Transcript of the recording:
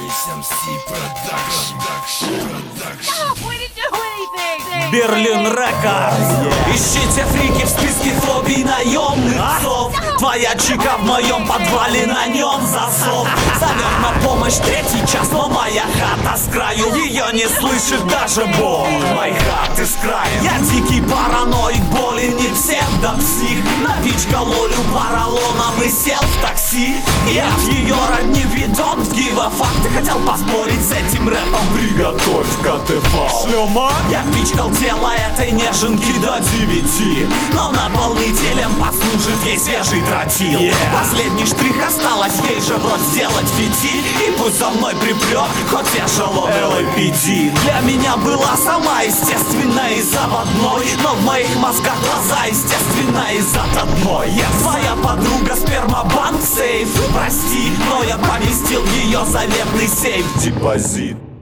Берлин Рекордс. Ищите фрики в списке фобий наемных псов. Твоя чика в моем подвале, на нем засов. Зовет на помощь третий час, но моя хата с краю. Ее не слышит даже Бог моей хаты с краю. Я дикий параноик, боли не псевдопсих. Напичкал Олю поролоном и сел в такси. Я в ее родни ведом, give a fuck. Ты хотел поспорить с этим рэпом? Приготовь КТФ. Шлема? Я пичкал тело этой неженки до 9, но наполнителем послужит ей свежий тротил. Последний штрих осталось ей же вот сделать фитиль. И пусть за мной припрет хоть эшелон LAPD. Для меня была сама естественная и заводной, но в моих мозгах глаза естественно из одной. Я твоя подруга, спермобанк, сейф. Прости, но я поместил в ее заветный сейф депозит.